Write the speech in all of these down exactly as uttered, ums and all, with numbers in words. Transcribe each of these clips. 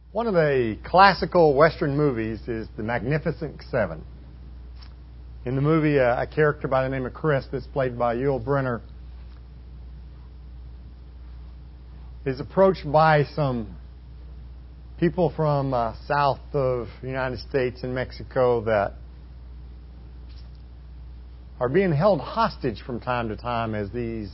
One of the classical Western movies is The Magnificent Seven. In the movie, uh, a character by the name of Chris, that's played by Yul Brynner, is approached by some people from uh, south of the United States and Mexico that are being held hostage from time to time as these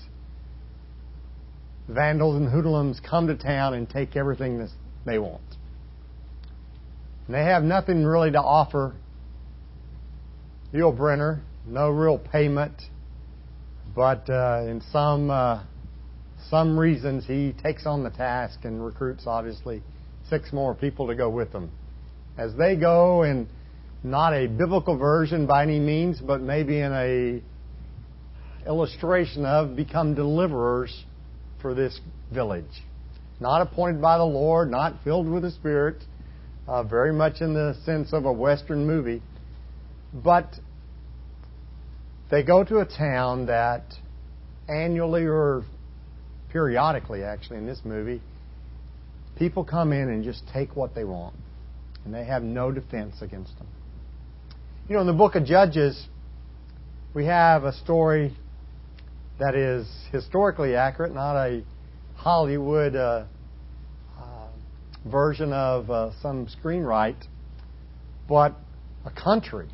vandals and hoodlums come to town and take everything that they want. And they have nothing really to offer Yul Brynner, no real payment, but uh, in some uh, some reasons he takes on the task and recruits, obviously, six more people to go with them. As they go, in not a biblical version by any means, but maybe in a illustration of, become deliverers for this village. Not appointed by the Lord, not filled with the Spirit, uh, very much in the sense of a Western movie. But they go to a town that annually or periodically, actually, in this movie, people come in and just take what they want. And they have no defense against them. You know, in the book of Judges, we have a story that is historically accurate, not a Hollywood uh, uh, version of uh, some screenwrite, but a country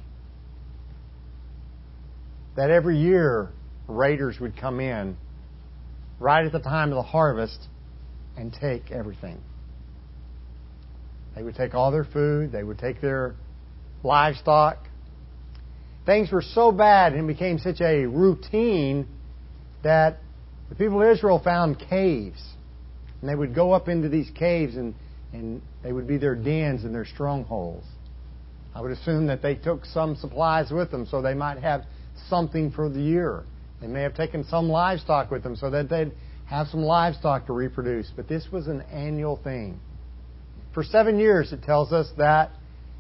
that every year raiders would come in right at the time of the harvest and take everything. They would take all their food, they would take their livestock. Things were so bad and it became such a routine that the people of Israel found caves. And they would go up into these caves and, and they would be their dens and their strongholds. I would assume that they took some supplies with them so they might have something for the year. They may have taken some livestock with them so that they'd have some livestock to reproduce. But this was an annual thing. For seven years, it tells us that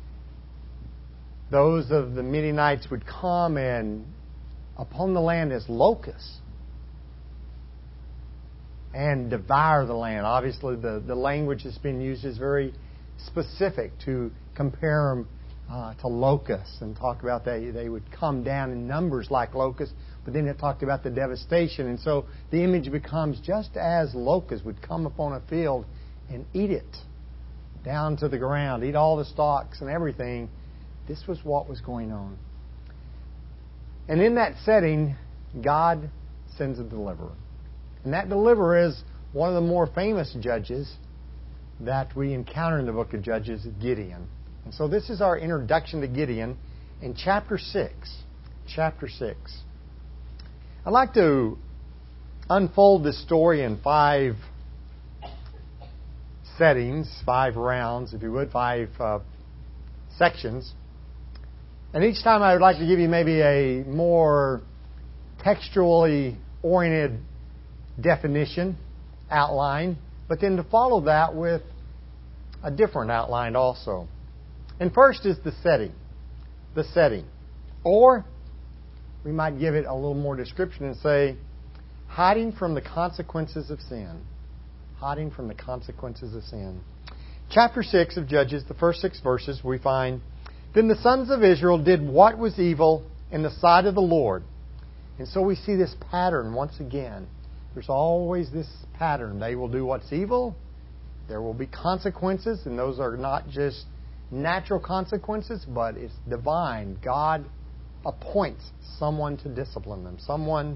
those of the Midianites would come and upon the land as locusts and devour the land. Obviously, the, the language that's been used is very specific to compare them uh, to locusts and talk about they they would come down in numbers like locusts, but then it talked about the devastation. And so the image becomes just as locusts would come upon a field and eat it down to the ground, eat all the stalks and everything. This was what was going on. And in that setting, God sends a deliverer. And that deliverer is one of the more famous judges that we encounter in the book of Judges, Gideon. And so this is our introduction to Gideon in chapter six. Chapter six. I'd like to unfold this story in five settings, five rounds, if you would, five uh, sections. And each time I would like to give you maybe a more textually oriented definition, outline, but then to follow that with a different outline also. And first is the setting. The setting. Or we might give it a little more description and say, hiding from the consequences of sin. Hiding from the consequences of sin. Chapter six of Judges, the first six verses, we find, Then the sons of Israel did what was evil in the sight of the Lord. And so we see this pattern once again. There's always this pattern. They will do what's evil. There will be consequences, and those are not just natural consequences, but it's divine. God appoints someone to discipline them, someone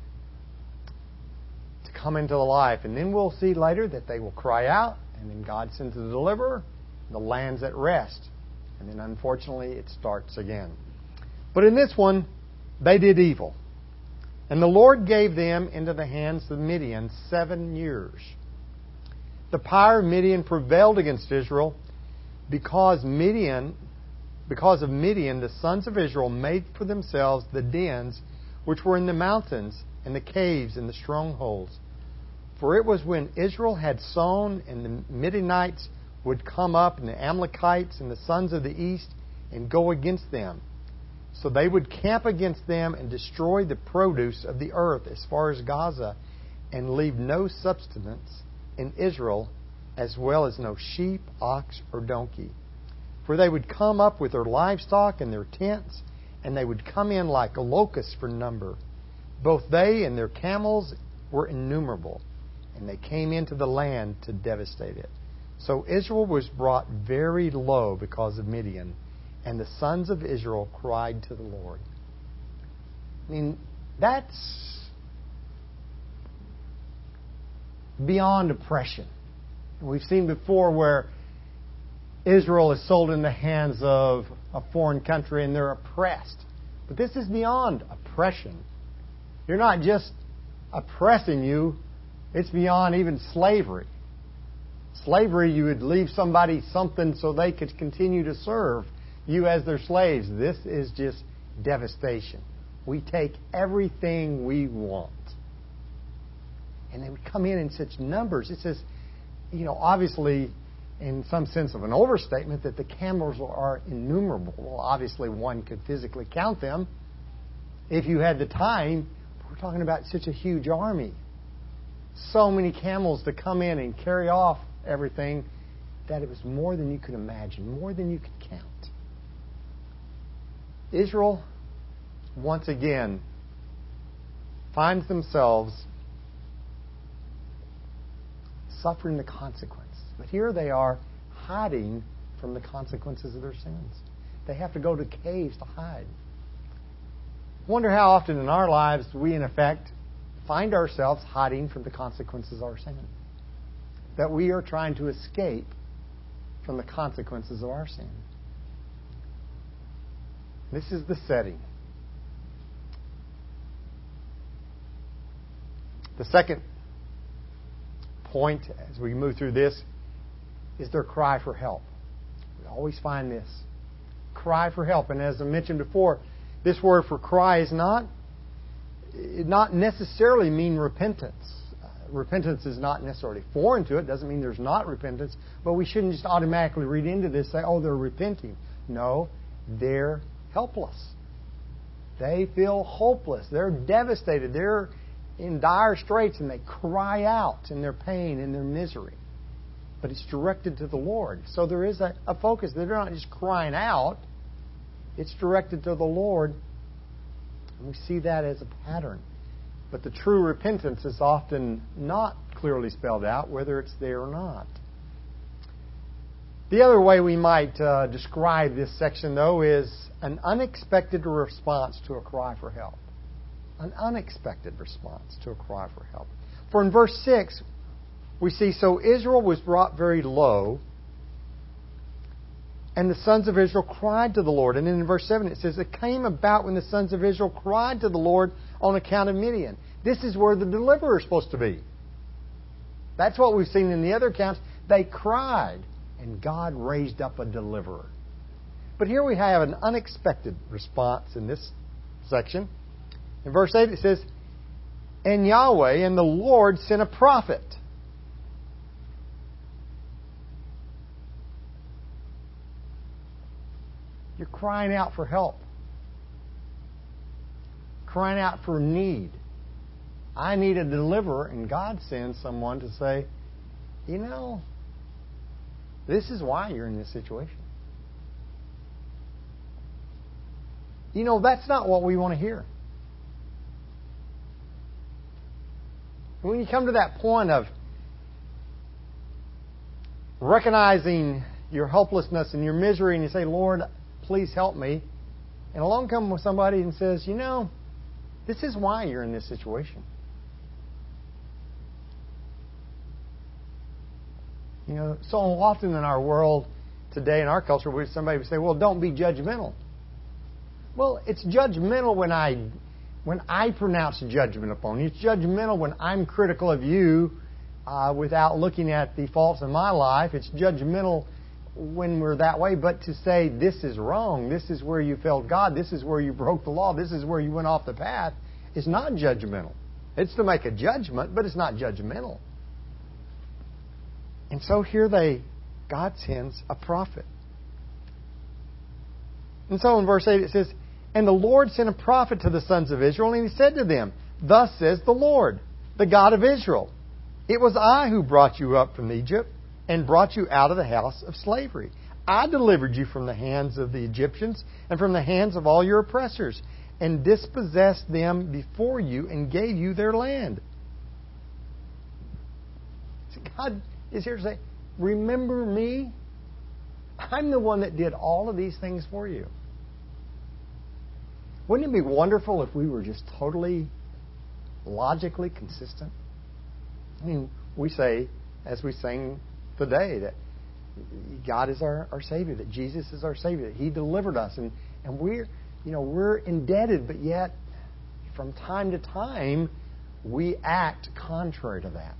to come into the life. And then we'll see later that they will cry out, and then God sends the deliverer. The land's at rest. And then unfortunately it starts again. But in this one, they did evil. And the Lord gave them into the hands of Midian seven years. The power of Midian prevailed against Israel because Midian, because of Midian, the sons of Israel made for themselves the dens which were in the mountains and the caves and the strongholds. For it was when Israel had sown and the Midianites would come up, and the Amalekites and the sons of the east, and go against them. So they would camp against them and destroy the produce of the earth as far as Gaza, and leave no substance in Israel as well as no sheep, ox, or donkey. For they would come up with their livestock and their tents, and they would come in like locusts for number. Both they and their camels were innumerable, and they came into the land to devastate it. So Israel was brought very low because of Midian, and the sons of Israel cried to the Lord. I mean, that's beyond oppression. We've seen before where Israel is sold in the hands of a foreign country and they're oppressed. But this is beyond oppression. You're not just oppressing you, it's beyond even slavery. Slavery, you would leave somebody something so they could continue to serve you as their slaves. This is just devastation. We take everything we want. And they would come in in such numbers. It says, you know, obviously, in some sense of an overstatement, that the camels are innumerable. Well, obviously, one could physically count them if you had the time. But we're talking about such a huge army. So many camels to come in and carry off everything that it was more than you could imagine, more than you could count. Israel, once again, finds themselves suffering the consequences. But here they are hiding from the consequences of their sins. They have to go to caves to hide. I wonder how often in our lives we, in effect, find ourselves hiding from the consequences of our sin. That we are trying to escape from the consequences of our sin. This is the setting. The second point as we move through this is their cry for help. We always find this. Cry for help. And as I mentioned before, this word for cry is not, it not necessarily mean repentance. Uh, repentance is not necessarily foreign to it. It doesn't mean there's not repentance. But we shouldn't just automatically read into this and say, oh, they're repenting. No, they're helpless. They feel hopeless. They're devastated. They're in dire straits, and they cry out in their pain and their misery. But it's directed to the Lord. So there is a, a focus. They're not just crying out. It's directed to the Lord. And we see that as a pattern. But the true repentance is often not clearly spelled out, whether it's there or not. The other way we might uh, describe this section, though, is an unexpected response to a cry for help. An unexpected response to a cry for help. For in verse six, we see, so Israel was brought very low, and the sons of Israel cried to the Lord. And then in verse seven it says, it came about when the sons of Israel cried to the Lord on account of Midian. This is where the deliverer is supposed to be. That's what we've seen in the other accounts. They cried, and God raised up a deliverer. But here we have an unexpected response in this section. In verse eight it says, and Yahweh and the Lord sent a prophet. You're crying out for help. Crying out for need. I need a deliverer, and God sends someone to say, you know, this is why you're in this situation. You know, that's not what we want to hear. When you come to that point of recognizing your helplessness and your misery, and you say, Lord, please help me, and along comes somebody and says, you know, this is why you're in this situation. You know, so often in our world today, in our culture, where somebody would say, well, don't be judgmental. Well, it's judgmental when I when I pronounce judgment upon you. It's judgmental when I'm critical of you uh, without looking at the faults in my life. It's judgmental when we're that way. But to say this is wrong, this is where you failed God, this is where you broke the law, this is where you went off the path, is not judgmental. It's to make a judgment, but it's not judgmental. And so here they, God sends a prophet. And so in verse eight it says, and the Lord sent a prophet to the sons of Israel, and he said to them, thus says the Lord, the God of Israel, it was I who brought you up from Egypt. and brought you out of the house of slavery. I delivered you from the hands of the Egyptians and from the hands of all your oppressors, and dispossessed them before you and gave you their land. See, God is here to say, remember me? I'm the one that did all of these things for you. Wouldn't it be wonderful if we were just totally logically consistent? I mean, we say, as we sang today, that God is our, our Savior, that Jesus is our Savior, that He delivered us, and, and we're, you know, we're indebted, but yet from time to time we act contrary to that.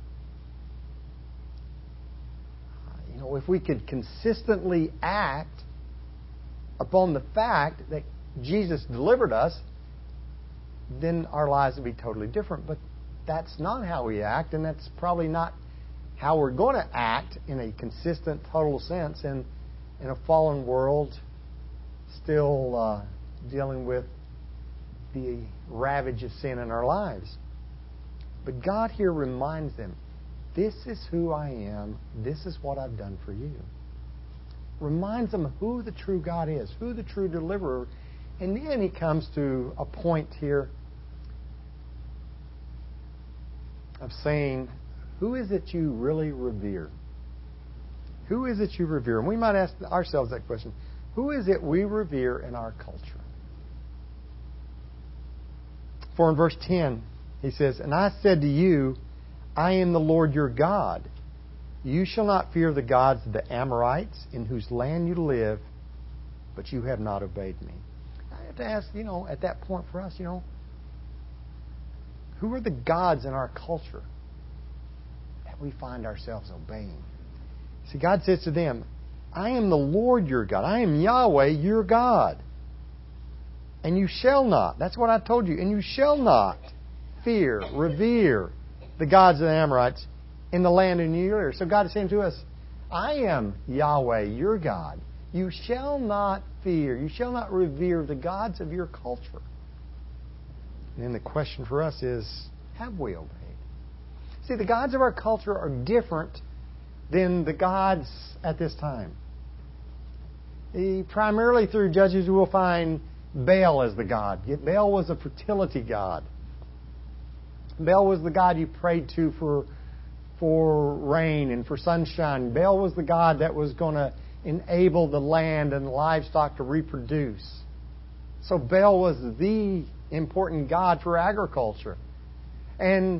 You know, if we could consistently act upon the fact that Jesus delivered us, then our lives would be totally different. But that's not how we act, and that's probably not how we're going to act in a consistent, total sense in, in a fallen world, still uh, dealing with the ravage of sin in our lives. But God here reminds them, this is who I am, this is what I've done for you. Reminds them who the true God is, who the true deliverer. And then He comes to a point here of saying, who is it you really revere? Who is it you revere? And we might ask ourselves that question. Who is it we revere in our culture? For in verse ten, He says, and I said to you, I am the Lord your God. You shall not fear the gods of the Amorites, in whose land you live, but you have not obeyed me. I have to ask, you know, at that point for us, you know, who are the gods in our culture that we find ourselves obeying? See, God says to them, I am the Lord your God. I am Yahweh your God. And you shall not, that's what I told you, and you shall not fear, revere the gods of the Amorites in the land in you live. So God is saying to us, I am Yahweh your God. You shall not fear, you shall not revere the gods of your culture. And then the question for us is, have we obeyed? See, the gods of our culture are different than the gods at this time. Primarily through Judges, we will find Baal as the god. Yet Baal was a fertility god. Baal was the god you prayed to for, for rain and for sunshine. Baal was the god that was going to enable the land and the livestock to reproduce. So Baal was the important god for agriculture. And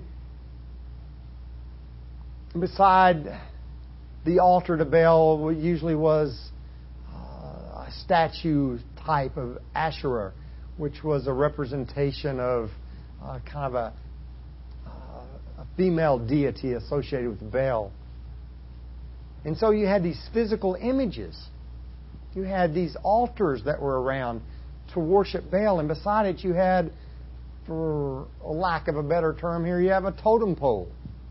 beside the altar to Baal usually was uh, a statue type of Asherah, which was a representation of uh, kind of a, uh, a female deity associated with Baal. And so you had these physical images. You had these altars that were around to worship Baal. And beside it you had, for a lack of a better term here, you have a totem pole.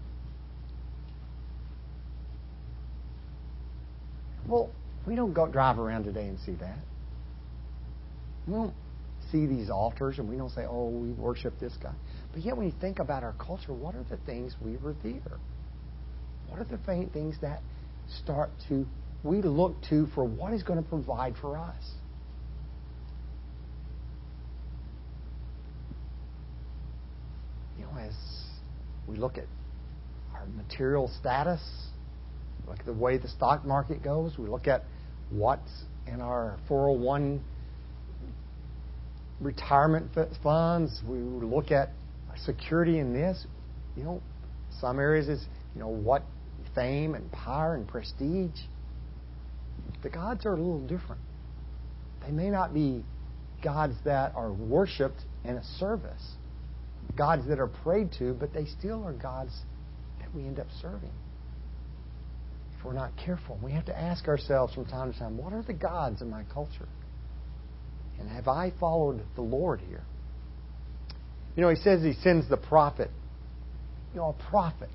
Well, we don't go drive around today and see that. We don't see these altars and we don't say, oh, we worship this guy. But yet when you think about our culture, what are the things we revere? What are the things that start to, we look to for what is going to provide for us? You know, as we look at our material status, look at the way the stock market goes, we look at what's in our four oh one retirement funds, we look at security in this. You know, some areas is, you know, what fame and power and prestige. The gods are a little different. They may not be gods that are worshipped in a service, gods that are prayed to, but they still are gods that we end up serving. If we're not careful, we have to ask ourselves from time to time, what are the gods in my culture? And have I followed the Lord here? You know, He says He sends the prophet. You know, a prophet.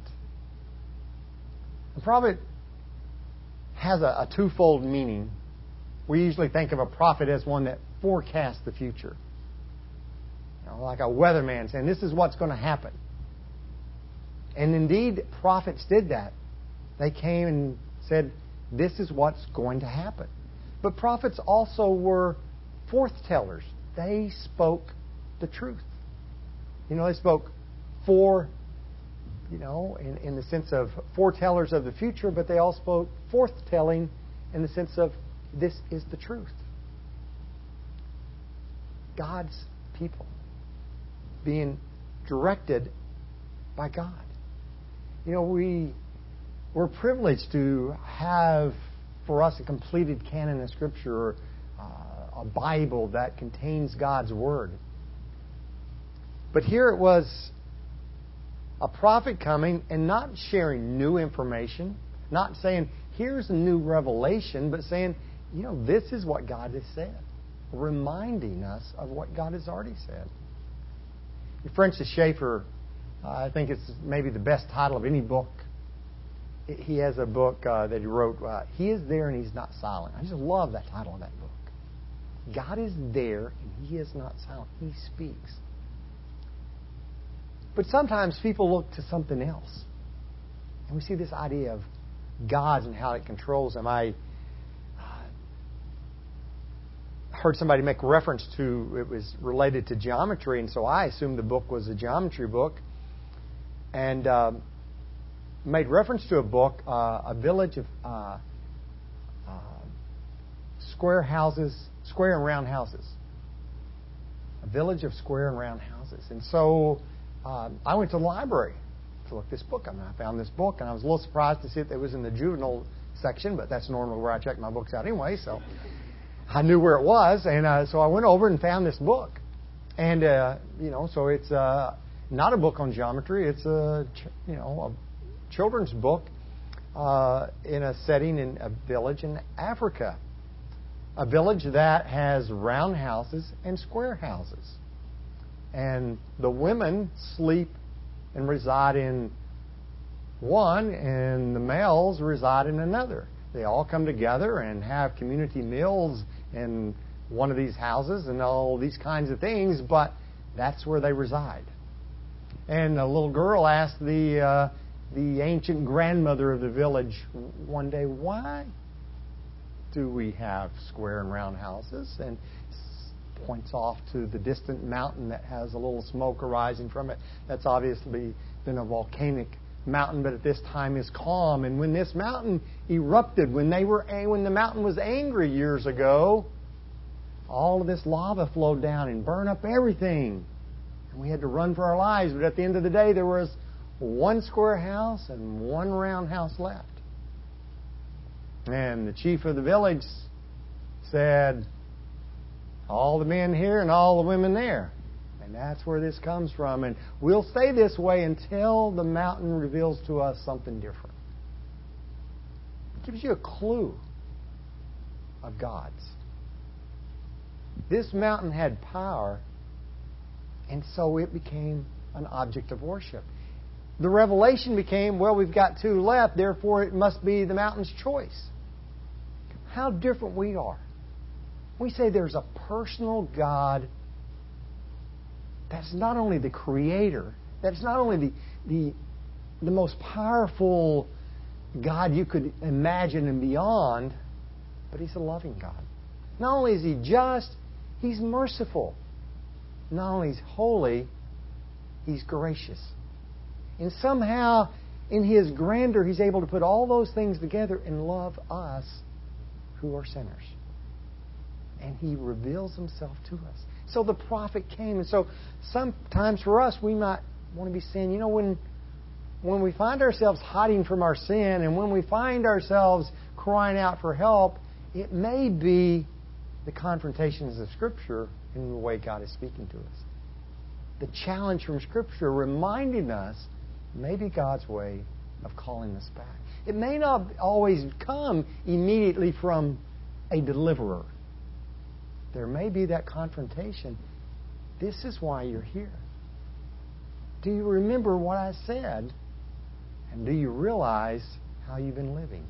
A prophet has a, a twofold meaning. We usually think of a prophet as one that forecasts the future. You know, like a weatherman saying, this is what's going to happen. And indeed, prophets did that They came and said, this is what's going to happen. But prophets also were forthtellers. They spoke the truth. You know, they spoke for, you know, in, in the sense of foretellers of the future, but they all spoke forthtelling in the sense of this is the truth. God's people being directed by God. You know, we, we're privileged to have for us a completed canon of Scripture, or uh, a Bible that contains God's Word. But here it was a prophet coming and not sharing new information, not saying, here's a new revelation, but saying, you know, this is what God has said, reminding us of what God has already said. Francis Schaeffer, uh, I think it's maybe the best title of any book. He has a book uh, that he wrote, uh, He is There and He's Not Silent. I just love that title of that book. God is there and He is not silent. He speaks. But sometimes people look to something else. And we see this idea of gods and how it controls them. I uh, heard somebody make reference to, it was related to geometry, and so I assumed the book was a geometry book. And uh, made reference to a book, uh, a village of uh, uh, square houses, square and round houses. A village of square and round houses. And so uh, I went to the library to look this book up, and I found this book, and I was a little surprised to see that it was in the juvenile section, but that's normally where I check my books out anyway, so I knew where it was, and uh, so I went over and found this book. And, uh, you know, so it's uh, not a book on geometry, it's a, you know, a children's book uh, in a setting in a village in Africa. A village that has round houses and square houses. And the women sleep and reside in one, and the males reside in another. They all come together and have community meals in one of these houses and all these kinds of things, but that's where they reside. And a little girl asked the uh, the ancient grandmother of the village one day, why do we have square and round houses? And points off to the distant mountain that has a little smoke arising from it. That's obviously been a volcanic mountain, but at this time is calm. And when this mountain erupted, when they were when the mountain was angry years ago, all of this lava flowed down and burned up everything. And we had to run for our lives. But at the end of the day, there was one square house and one round house left. And the chief of the village said, all the men here and all the women there. And that's where this comes from. And we'll stay this way until the mountain reveals to us something different. It gives you a clue of God's. This mountain had power, and so it became an object of worship. The revelation became, well, we've got two left, therefore it must be the mountain's choice. How different we are. We say there's a personal God that's not only the creator, that's not only the, the, the most powerful God you could imagine and beyond, but He's a loving God. Not only is He just, He's merciful. Not only is He holy, He's gracious. And somehow, in His grandeur, He's able to put all those things together and love us who are sinners. And He reveals Himself to us. So the prophet came. And so sometimes for us, we might want to be saying, you know, when, when we find ourselves hiding from our sin and when we find ourselves crying out for help, it may be the confrontations of Scripture in the way God is speaking to us. The challenge from Scripture reminding us maybe God's way of calling us back. It may not always come immediately from a deliverer. There may be that confrontation. This is why you're here. Do you remember what I said? And do you realize how you've been living?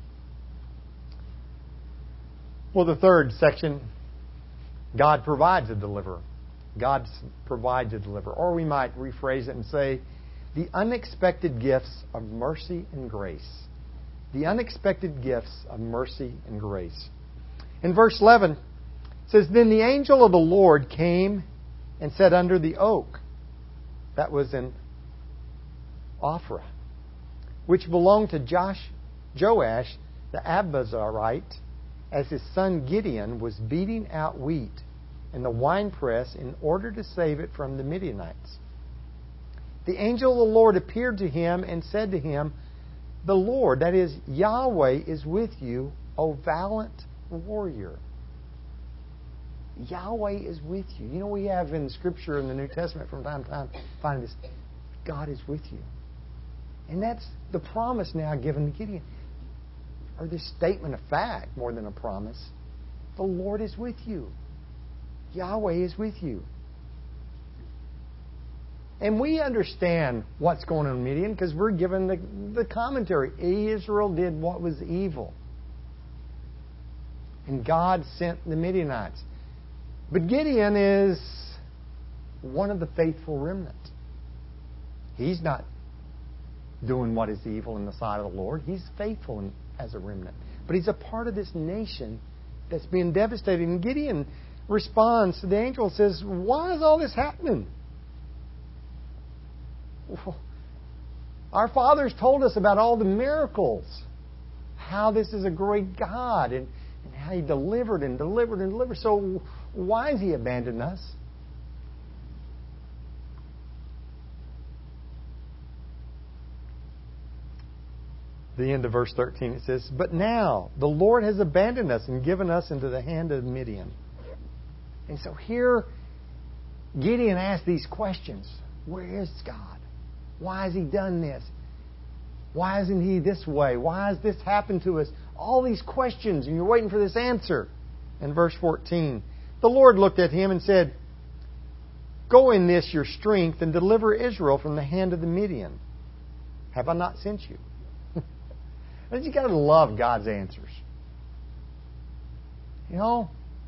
Well, the third section, God provides a deliverer. God provides a deliverer. Or we might rephrase it and say, the unexpected gifts of mercy and grace. the unexpected gifts of mercy and grace. In verse eleven, it says, Then the angel of the Lord came and sat under the oak. That was in Ophrah, which belonged to Josh, Joash the Abiezrite, as his son Gideon was beating out wheat in the winepress in order to save it from the Midianites. The angel of the Lord appeared to him and said to him, The Lord, that is, Yahweh, is with you, O valiant warrior. Yahweh is with you. You know, we have in Scripture in the New Testament from time to time, find this, God is with you. And that's the promise now given to Gideon. Or this statement of fact more than a promise. The Lord is with you. Yahweh is with you. And we understand what's going on in Midian because we're given the, the commentary. Israel did what was evil. And God sent the Midianites. But Gideon is one of the faithful remnant. He's not doing what is evil in the sight of the Lord. He's faithful in, as a remnant. But he's a part of this nation that's being devastated. And Gideon responds to the angel and says, Why is all this happening? Our fathers told us about all the miracles, how this is a great God, and, and how He delivered and delivered and delivered. So why has He abandoned us? The end of verse thirteen, it says, But now the Lord has abandoned us and given us into the hand of Midian. And so here Gideon asks these questions. Where is God? Why has He done this? Why isn't He this way? Why has this happened to us? All these questions, and you're waiting for this answer. In verse fourteen, the Lord looked at him and said, Go in this your strength and deliver Israel from the hand of the Midian. Have I not sent you? And you got to love God's answers. You know,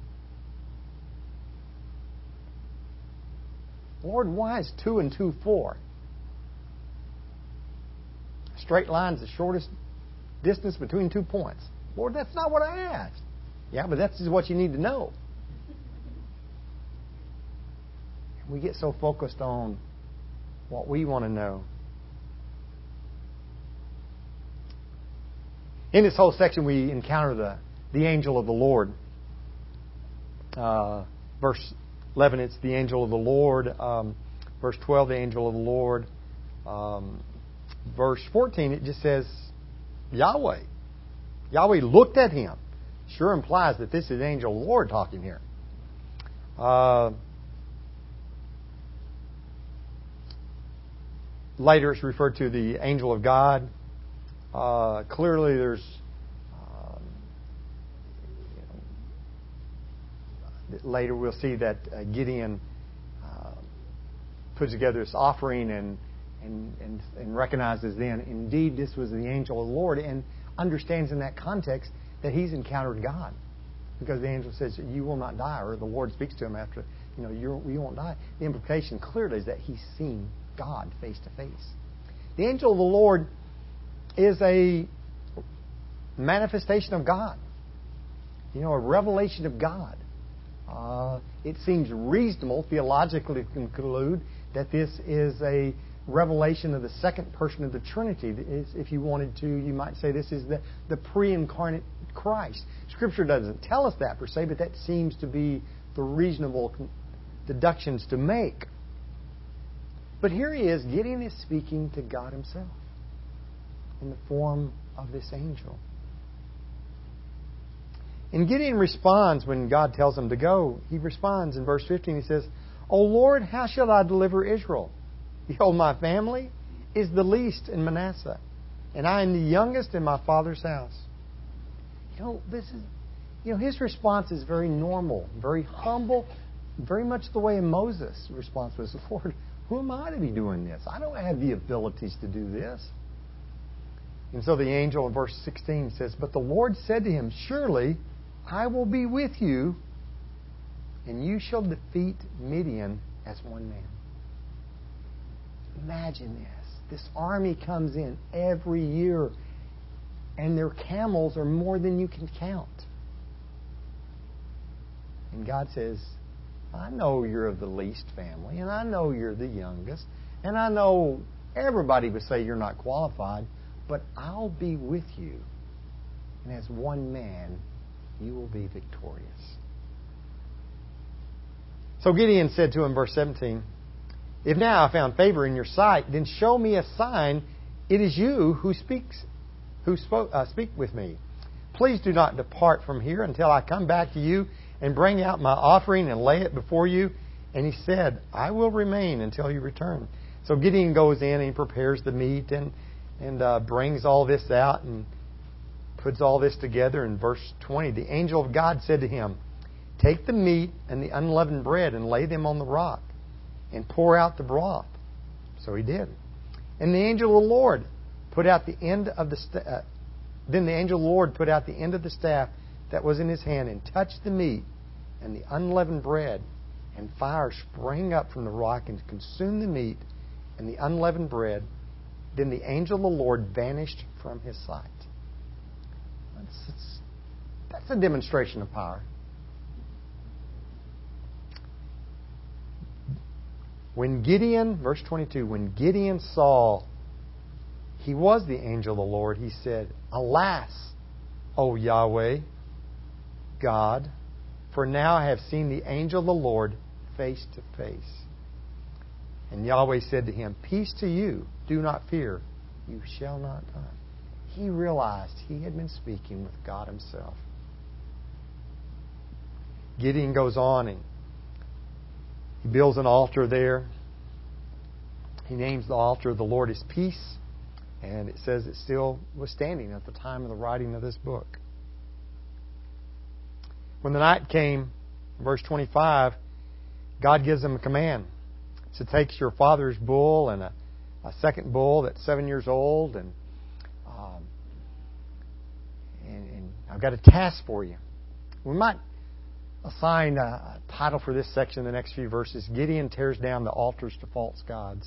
Lord, why is two and two four? A straight line is the shortest distance between two points. Lord, that's not what I asked. Yeah, but that's just what you need to know. We get so focused on what we want to know. In this whole section, we encounter the, the angel of the Lord. Uh, verse eleven, it's the angel of the Lord. Um, verse twelve, the angel of the Lord. Um, verse fourteen, it just says Yahweh. Yahweh looked at him. Sure implies that this is the angel of the Lord talking here. Uh, later, it's referred to the angel of God. Uh, clearly, there's um, you know, later we'll see that uh, Gideon uh, puts together this offering and, and and and recognizes then indeed this was the angel of the Lord and understands in that context that he's encountered God because the angel says you will not die, or the Lord speaks to him after you know you you won't die. The implication clearly is that he's seen God face to face. The angel of the Lord is a manifestation of God. You know, a revelation of God. Uh, it seems reasonable theologically to conclude that this is a revelation of the second person of the Trinity. If you wanted to, you might say this is the, the pre-incarnate Christ. Scripture doesn't tell us that per se, but that seems to be the reasonable deductions to make. But here he is, Gideon is speaking to God Himself in the form of this angel. And Gideon responds when God tells him to go. He responds in verse fifteen. He says, O Lord, how shall I deliver Israel? Behold, my family is the least in Manasseh, and I am the youngest in my father's house. You know, this is, you know, his response is very normal, very humble, very much the way Moses' response was, Lord, who am I to be doing this? I don't have the abilities to do this. And so the angel in verse sixteen says, But the Lord said to him, Surely I will be with you, and you shall defeat Midian as one man. Imagine this. This army comes in every year. and their camels are more than you can count. And God says, I know you're of the least family, and I know you're the youngest, and I know everybody would say you're not qualified, but I'll be with you. And as one man, you will be victorious. So Gideon said to him, verse seventeen, if now I found favor in your sight, then show me a sign. It is you who speaks, who spoke, uh, speak with me. Please do not depart from here until I come back to you and bring out my offering and lay it before you. And he said, I will remain until you return. So Gideon goes in and he prepares the meat and and uh, brings all this out and puts all this together. In verse twenty, the angel of God said to him, take the meat and the unleavened bread and lay them on the rock and pour out the broth. So he did. And the angel of the Lord put out the end of the st- uh, then the angel of the Lord put out the end of the staff that was in his hand and touched the meat and the unleavened bread, and fire sprang up from the rock and consumed the meat and the unleavened bread. Then the angel of the Lord vanished from his sight. That's, that's, that's a demonstration of power. When Gideon, verse twenty-two, when Gideon saw he was the angel of the Lord, he said, alas, O Yahweh, God, for now I have seen the angel of the Lord face to face. And Yahweh said to him, peace to you, do not fear, you shall not die. He realized he had been speaking with God himself. Gideon goes on and he builds an altar there. He names the altar The Lord is Peace. And it says it still was standing at the time of the writing of this book. When the night came, verse twenty-five, God gives him a command. So take your father's bull and a, a second bull that's seven years old, and, um, and, and I've got a task for you. We might assign a, a title for this section in the next few verses. Gideon tears down the altars to false gods.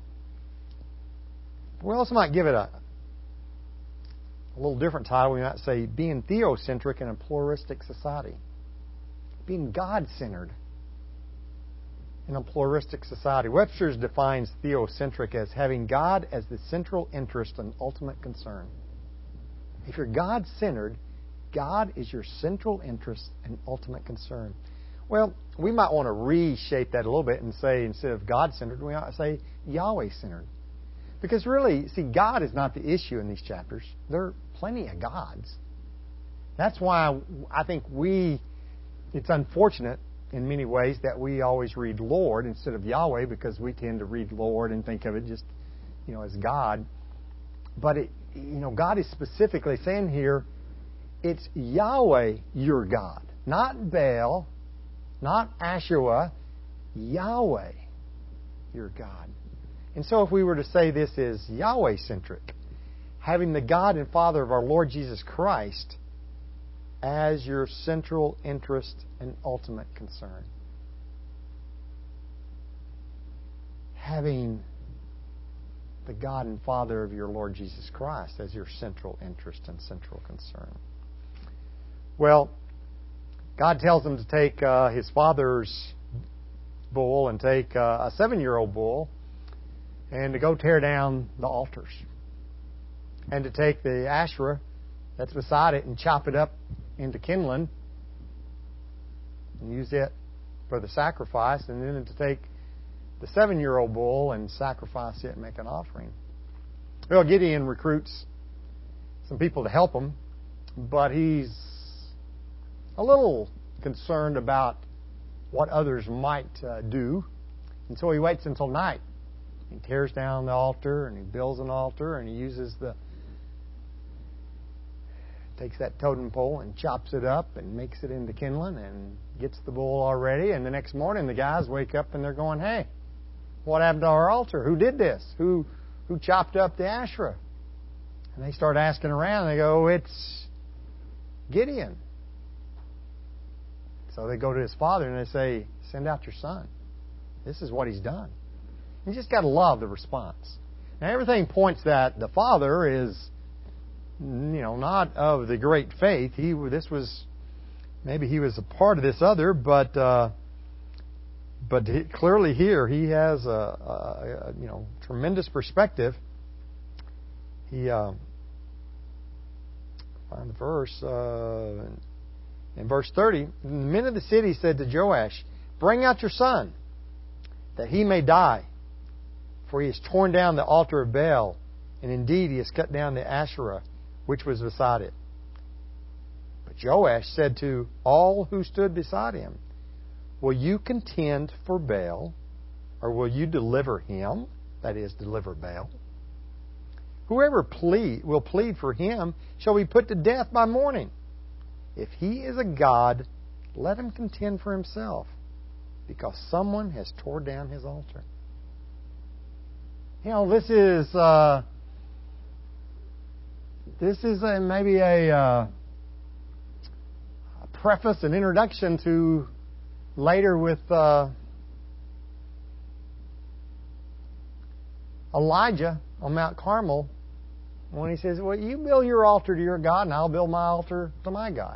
We also might give it a, a little different title. We might say being theocentric in a pluralistic society. Being God-centered in a pluralistic society. Webster's defines theocentric as having God as the central interest and ultimate concern. If you're God-centered, God is your central interest and ultimate concern. Well, we might want to reshape that a little bit and say, instead of God-centered, we might say Yahweh-centered. Because really, see, God is not the issue in these chapters. There are plenty of gods. That's why I think we, it's unfortunate in many ways that we always read Lord instead of Yahweh, because we tend to read Lord and think of it just, you know, as God. But, it, you know, God is specifically saying here, it's Yahweh, your God. Not Baal, not Asherah, Yahweh, your God. And so if we were to say this is Yahweh-centric, having the God and Father of our Lord Jesus Christ as your central interest and ultimate concern. Having the God and Father of your Lord Jesus Christ as your central interest and central concern. Well, God tells him to take uh, his father's bull and take uh, a seven-year-old bull and to go tear down the altars. And to take the Asherah that's beside it and chop it up into kindling and use it for the sacrifice, and then to take the seven-year-old bull and sacrifice it and make an offering. Well, Gideon recruits some people to help him, but he's a little concerned about what others might uh, do, and so he waits until night. He tears down the altar and he builds an altar and he uses the takes that totem pole and chops it up and makes it into kindling and gets the bull all ready. And the next morning the guys wake up and they're going, hey, what happened to our altar? Who did this? Who who chopped up the Asherah? And they start asking around. They go, it's Gideon. So they go to his father and they say, send out your son. This is what he's done. You just got to love the response. Now everything points that the father is you know, not of the great faith. He this was maybe he was a part of this other, but uh, but he, clearly here he has a, a, a you know tremendous perspective. He uh, find the verse uh, in verse thirty. The men of the city said to Joash, "Bring out your son, that he may die, for he has torn down the altar of Baal, and indeed he has cut down the Asherah which was beside it." But Joash said to all who stood beside him, "Will you contend for Baal, or will you deliver him?" That is, deliver Baal. "Whoever plead, will plead for him shall be put to death by morning. If he is a god, let him contend for himself, because someone has torn down his altar." You know, this is uh, this is a, maybe a, uh, a preface, an introduction to later with uh, Elijah on Mount Carmel, when he says, "Well, you build your altar to your God, and I'll build my altar to my God.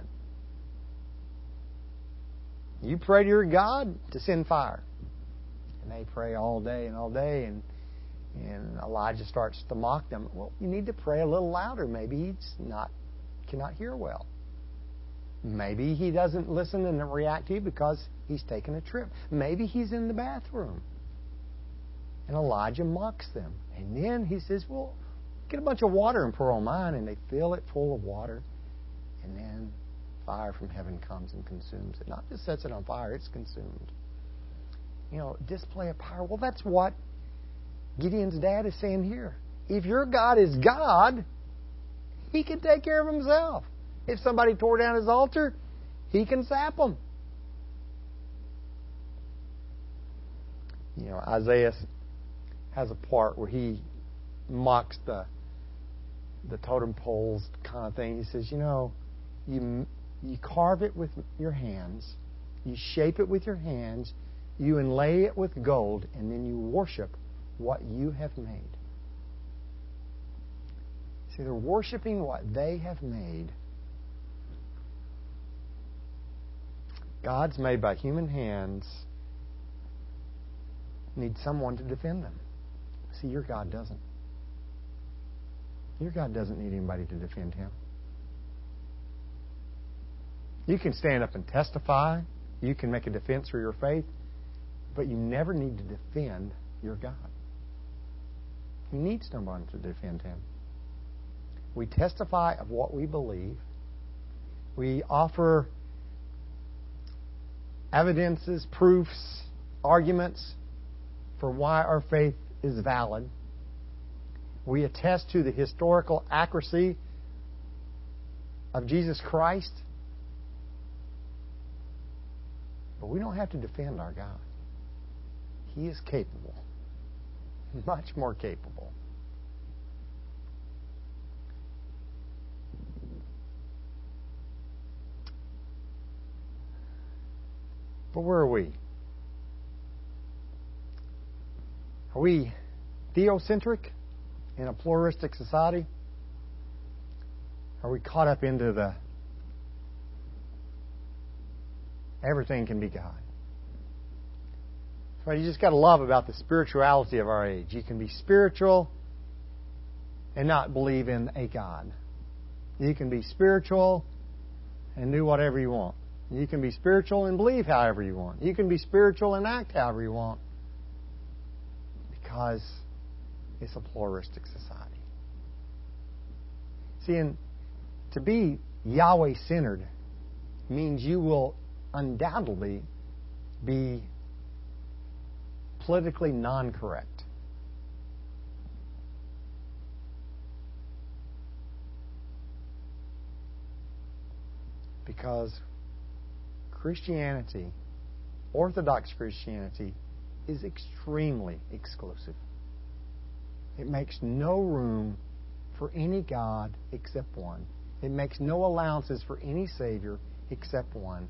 You pray to your God to send fire." And they pray all day and all day, and and Elijah starts to mock them. "Well, you need to pray a little louder. Maybe he's not cannot hear well. Maybe he doesn't listen and react to you because he's taken a trip. Maybe he's in the bathroom." And Elijah mocks them. And then he says, "Well, get a bunch of water and pour on mine." And they fill it full of water. And then fire from heaven comes and consumes it. Not just sets it on fire, it's consumed. You know, display of power. Well, that's what Gideon's dad is saying here. If your God is God, He can take care of Himself. If somebody tore down His altar, He can sap them. You know, Isaiah has a part where he mocks the the totem poles kind of thing. He says, you know, you you carve it with your hands, you shape it with your hands, you inlay it with gold, and then you worship what you have made. See, they're worshiping what they have made. Gods made by human hands need someone to defend them. See, your God doesn't. Your God doesn't need anybody to defend Him. You can stand up and testify. You can make a defense for your faith. But you never need to defend your God. You need someone to defend Him. We testify of what we believe. We offer evidences, proofs, arguments for why our faith is valid. We attest to the historical accuracy of Jesus Christ. But we don't have to defend our God. He is capable. Much more capable. But where are we? Are we theocentric in a pluralistic society? Are we caught up into the everything can be God? That's what you just got to love about the spirituality of our age. You can be spiritual and not believe in a God. You can be spiritual and do whatever you want. You can be spiritual and believe however you want. You can be spiritual and act however you want. Because it's a pluralistic society. See, and to be Yahweh-centered means you will undoubtedly be politically non-correct. Because Christianity, Orthodox Christianity, is extremely exclusive. It makes no room for any God except one. It makes no allowances for any Savior except one.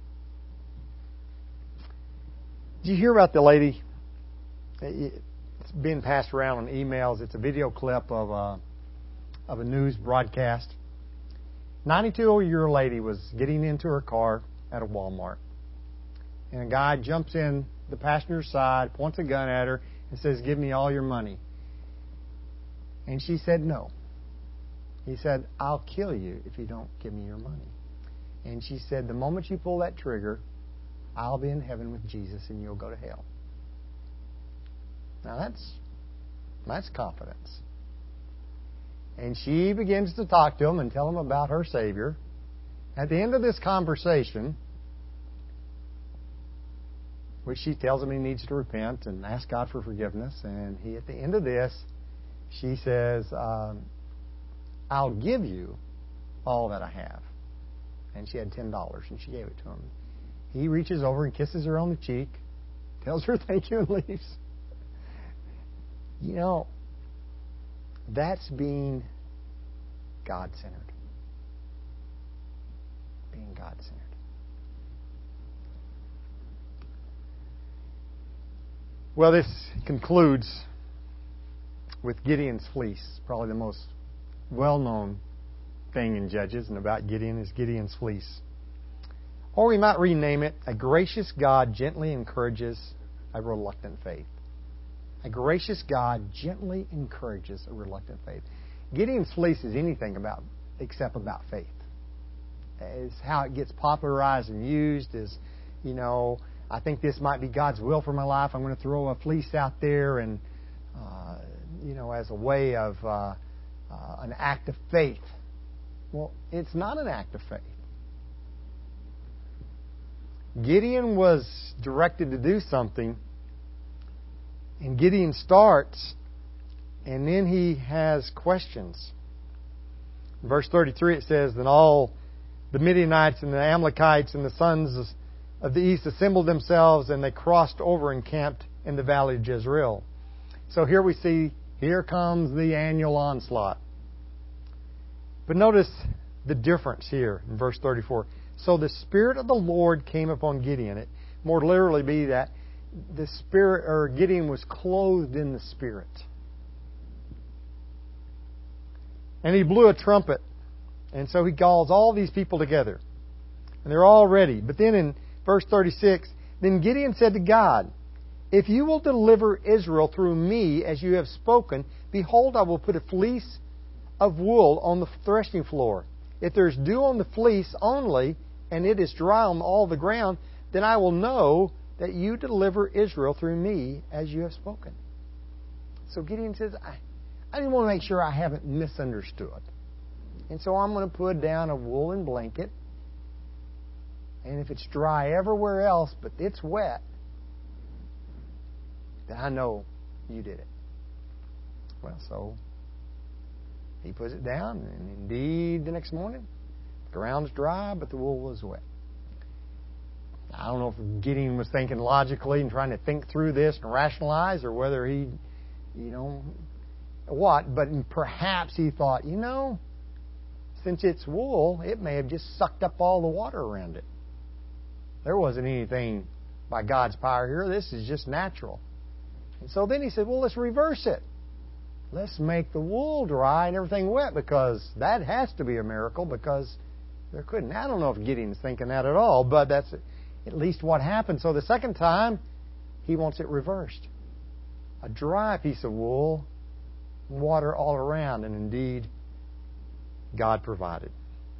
Did you hear about the lady? It's being passed around on emails. It's a video clip of a, of a news broadcast. ninety-two-year-old lady was getting into her car at a Walmart. And a guy jumps in the passenger side, points a gun at her, and says, "Give me all your money." And she said no. He said, "I'll kill you if you don't give me your money." And she said, "The moment you pull that trigger, I'll be in heaven with Jesus and you'll go to hell." Now that's that's confidence. And she begins to talk to him and tell him about her Savior. At the end of this conversation, which she tells him he needs to repent and ask God for forgiveness, and he, at the end of this, she says, um, "I'll give you all that I have." And she had ten dollars, and she gave it to him. He reaches over and kisses her on the cheek, tells her thank you, and leaves. You know, that's being God-centered. Being God-centered. Well, this concludes with Gideon's fleece. Probably the most well-known thing in Judges and about Gideon is Gideon's fleece. Or we might rename it, "A gracious God gently encourages a reluctant faith." A gracious God gently encourages a reluctant faith. Gideon's fleece is anything about except about faith. It's how it gets popularized and used is, you know, I think this might be God's will for my life. I'm going to throw a fleece out there and, uh, you know, as a way of uh, uh, an act of faith. Well, it's not an act of faith. Gideon was directed to do something, and Gideon starts, and then he has questions. In verse thirty-three it says, "Then all the Midianites and the Amalekites and the sons of the east assembled themselves, and they crossed over and camped in the valley of Jezreel." So here we see, here comes the annual onslaught. But notice the difference here in verse thirty-four. "So the Spirit of the Lord came upon Gideon." It more literally be that the Spirit, or Gideon was clothed in the Spirit. "And he blew a trumpet." And so he calls all these people together. And they're all ready. But then in verse thirty-six, "Then Gideon said to God, if you will deliver Israel through me as you have spoken, behold, I will put a fleece of wool on the threshing floor. If there is dew on the fleece only, and it is dry on all the ground, then I will know that you deliver Israel through me as you have spoken." So Gideon says, I, I just want to make sure I haven't misunderstood. And so I'm going to put down a woolen blanket. And if it's dry everywhere else, but it's wet, then I know you did it. Well, so he puts it down, and indeed the next morning, the ground's dry, but the wool was wet. I don't know if Gideon was thinking logically and trying to think through this and rationalize, or whether he, you know, what, but perhaps he thought, you know, since it's wool, it may have just sucked up all the water around it. There wasn't anything by God's power here. This is just natural. And so then he said, well, let's reverse it. Let's make the wool dry and everything wet, because that has to be a miracle, because there couldn't. I don't know if Gideon's thinking that at all, but that's at least what happened. So the second time, he wants it reversed. A dry piece of wool, water all around, and indeed, God provided.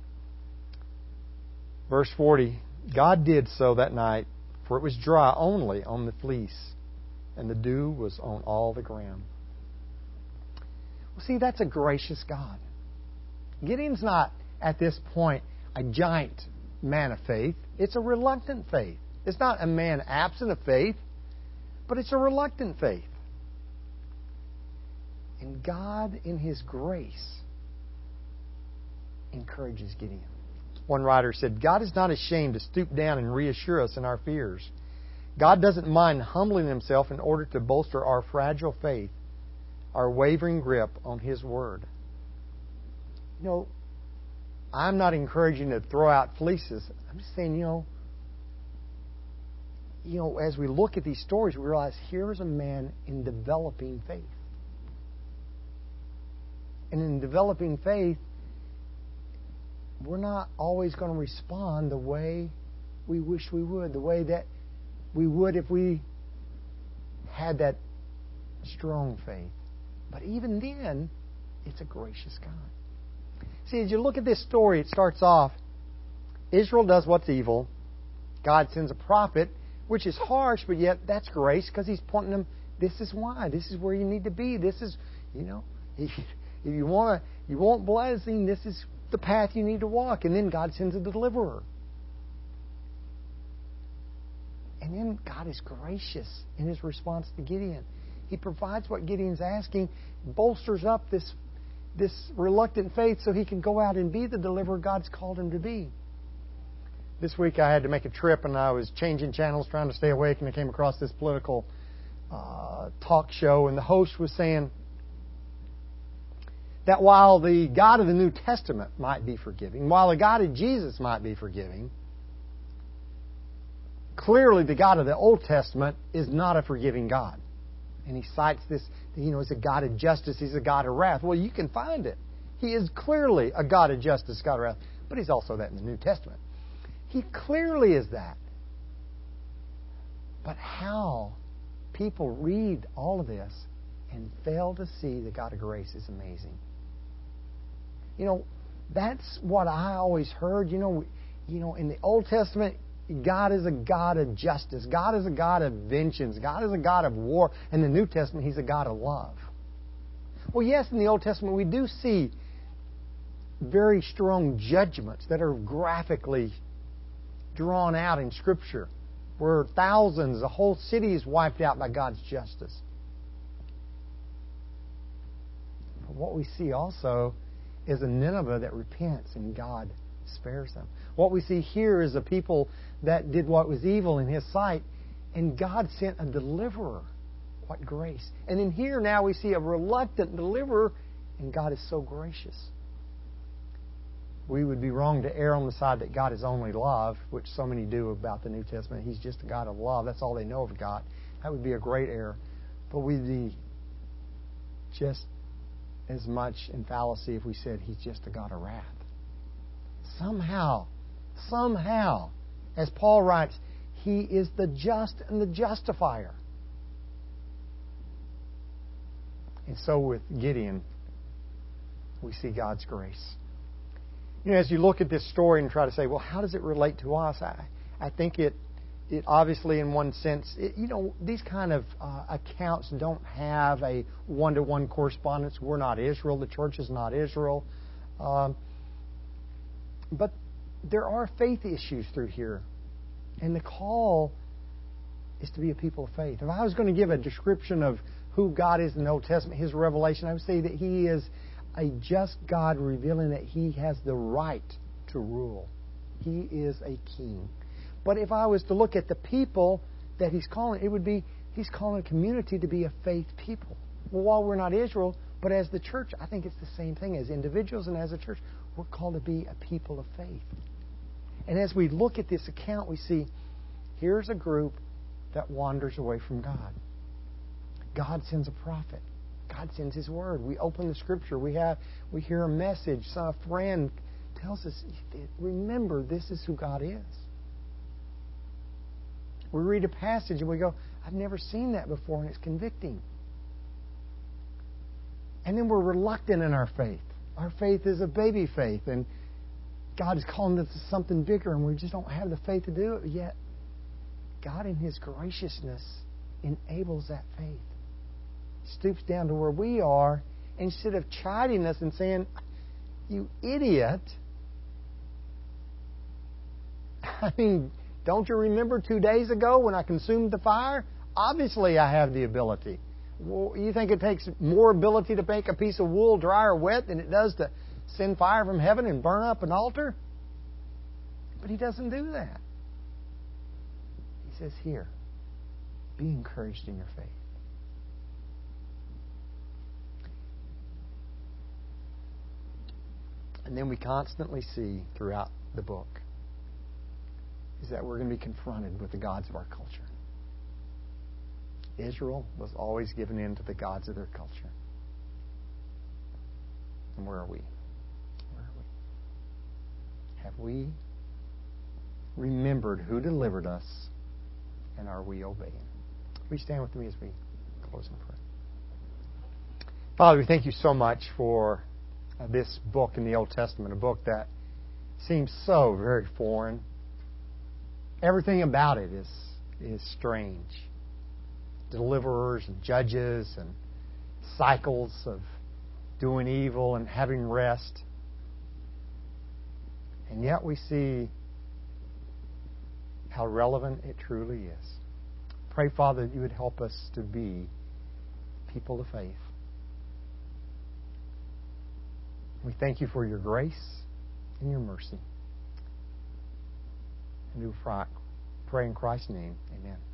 Verse forty, God did so that night, for it was dry only on the fleece, and the dew was on all the ground. Well, see, that's a gracious God. Gideon's not, at this point, a giant man of faith. It's a reluctant faith. It's not a man absent of faith, but it's a reluctant faith. And God, in His grace, encourages Gideon. One writer said, God is not ashamed to stoop down and reassure us in our fears. God doesn't mind humbling Himself in order to bolster our fragile faith, our wavering grip on His Word. You know, I'm not encouraging you to throw out fleeces. I'm just saying, you know, you know, as we look at these stories, we realize here's a man in developing faith. And in developing faith, we're not always going to respond the way we wish we would, the way that we would if we had that strong faith. But even then, it's a gracious God. See, as you look at this story, it starts off, Israel does what's evil. God sends a prophet, which is harsh, but yet that's grace because He's pointing them, this is why. This is where you need to be. This is, you know, if you want to, you want blessing, this is the path you need to walk. And then God sends a deliverer. And then God is gracious in His response to Gideon. He provides what Gideon's asking, bolsters up this, this reluctant faith so he can go out and be the deliverer God's called him to be. This week I had to make a trip and I was changing channels trying to stay awake, and I came across this political uh, talk show, and the host was saying that while the God of the New Testament might be forgiving, while the God of Jesus might be forgiving, clearly the God of the Old Testament is not a forgiving God. And he cites this, you know, He's a God of justice, He's a God of wrath. Well, you can find it. He is clearly a God of justice, God of wrath, but He's also that in the New Testament. He clearly is that. But how people read all of this and fail to see the God of grace is amazing. You know, that's what I always heard. You know, you know, in the Old Testament, God is a God of justice. God is a God of vengeance. God is a God of war. In the New Testament, He's a God of love. Well, yes, in the Old Testament, we do see very strong judgments that are graphically drawn out in Scripture, where thousands, a whole city is wiped out by God's justice. But what we see also is a Nineveh that repents and God spares them. What we see here is a people that did what was evil in His sight, and God sent a deliverer. What grace. And in here now we see a reluctant deliverer, and God is so gracious. We would be wrong to err on the side that God is only love, which so many do about the New Testament. He's just a God of love. That's all they know of God. That would be a great error. But we'd be just as much in fallacy if we said He's just a God of wrath. Somehow, somehow, as Paul writes, He is the just and the justifier. And so with Gideon, we see God's grace. You know, as you look at this story and try to say, well, how does it relate to us? I, I think it, it obviously, in one sense, it, you know, these kind of uh, accounts don't have a one-to-one correspondence. We're not Israel. The church is not Israel. Um, but there are faith issues through here. And the call is to be a people of faith. If I was going to give a description of who God is in the Old Testament, His revelation, I would say that He is a just God revealing that He has the right to rule. He is a king. But if I was to look at the people that He's calling, it would be He's calling a community to be a faith people. Well, while we're not Israel, but as the church, I think it's the same thing. As individuals and as a church, we're called to be a people of faith. And as we look at this account, we see here's a group that wanders away from God. God sends a prophet. God sends His Word. We open the Scripture. We have, we hear a message. Some friend tells us, remember, this is who God is. We read a passage and we go, I've never seen that before, and it's convicting. And then we're reluctant in our faith. Our faith is a baby faith, and God is calling us to something bigger, and we just don't have the faith to do it yet. God, in His graciousness, enables that faith. Stoops down to where we are, instead of chiding us and saying, you idiot. I mean, don't you remember two days ago when I consumed the fire? Obviously I have the ability. Well, you think it takes more ability to make a piece of wool dry or wet than it does to send fire from heaven and burn up an altar? But He doesn't do that. He says, here, be encouraged in your faith. And then we constantly see throughout the book is that we're going to be confronted with the gods of our culture. Israel was always given in to the gods of their culture. And where are we? Where are we? Have we remembered who delivered us, and are we obeying? Will you stand with me as we close in prayer? Father, we thank you so much for uh, this book in the Old Testament, a book that seems so very foreign. Everything about it is is strange. Deliverers and judges and cycles of doing evil and having rest. And yet we see how relevant it truly is. Pray, Father, that you would help us to be people of faith. We thank you for your grace and your mercy. And we pray in Christ's name. Amen.